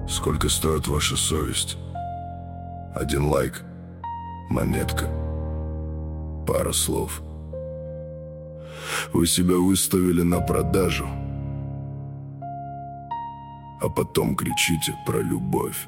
Сколько стоит ваша совесть? 1 лайк, монетка, пара слов. Вы себя выставили на продажу, а потом кричите про любовь.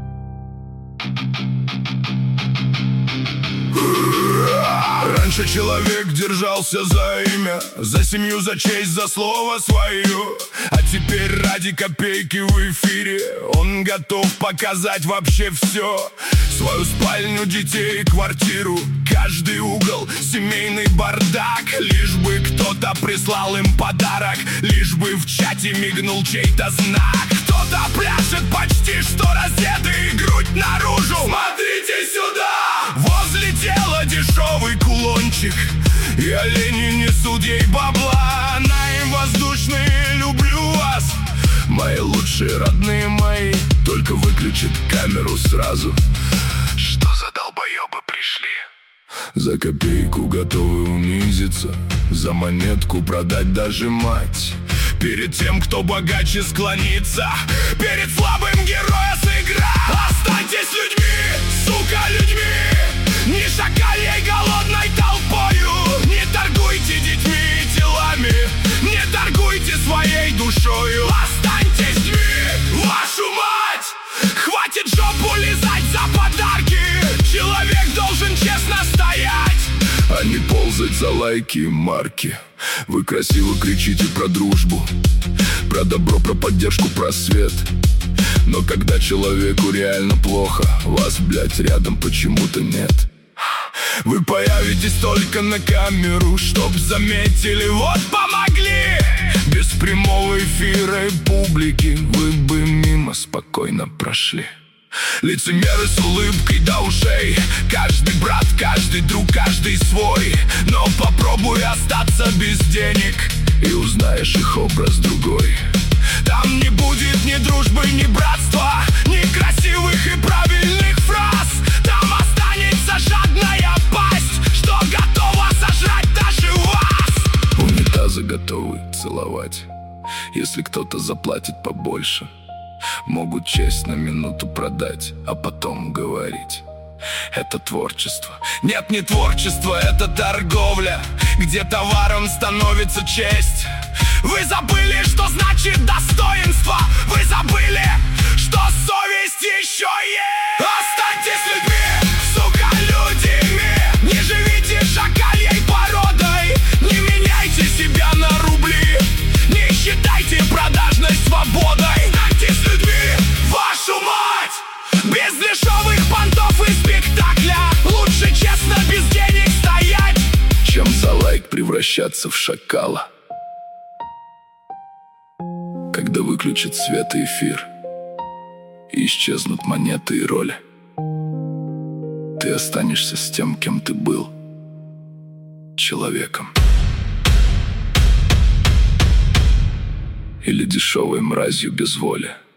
Раньше человек держался за имя, за семью, за честь, за слово свое. А теперь ради копейки в эфире он готов показать вообще все. Свою спальню, детей, квартиру, каждый угол, семейный бардак. Лишь бы кто-то прислал им подарок, лишь бы в чате мигнул чей-то знак. Кто-то пляшет почти что раздетый, грудь наружу. Смотрите сюда! Возле тела дешевый кулончик, и олени несут ей бабла. Она им воздушные: люблю вас, мои лучшие родные мои. Только выключит камеру сразу. Что за долбоебы пришли? За копейку готовы унизиться, за монетку продать даже мать. Перед тем, кто богаче склонится, перед слабым героя сыграть. Останьтесь людьми, сука, людьми, не шакальей голодной толпою. Не торгуйте детьми и телами, не торгуйте своей душою. Останьтесь людьми, вашу мать! Хватит жопу лизать за подарки. Человек должен честно стоять, а не ползать за лайки и марки. Вы красиво кричите про дружбу, про добро, про поддержку, про свет. Но когда человеку реально плохо, вас, блядь, рядом почему-то нет. Вы появитесь только на камеру, чтоб заметили, вот помогли. Без прямого эфира и публики вы бы мимо спокойно прошли. Лицемеры с улыбкой до ушей, каждый брат, каждый друг, каждый свой. Но попробуй остаться без денег, и узнаешь их образ другой. Там не будет ни дружбы, ни братства, ни красивых и правильных фраз. Там останется жадная пасть, что готова сожрать даже вас. Унитазы готовы целовать, если кто-то заплатит побольше. Могут честь на минуту продать, а потом говорить: это творчество. Нет, не творчество, это торговля, где товаром становится честь. Вы забыли, что значит достоинство. Вы забыли, что совесть еще есть. Останьтесь людьми, сука, людьми. Не живите шакальей породой, не меняйте себя на рубли, не считайте продажность свободой. Останьтесь людьми, вашу мать! Без дешевых понтов и спектакля лучше честно без денег стоять, чем за лайк превращаться в шакала. Когда выключат свет и эфир, и исчезнут монеты и роли, ты останешься с тем, кем ты был, человеком. Или дешевой мразью без воли.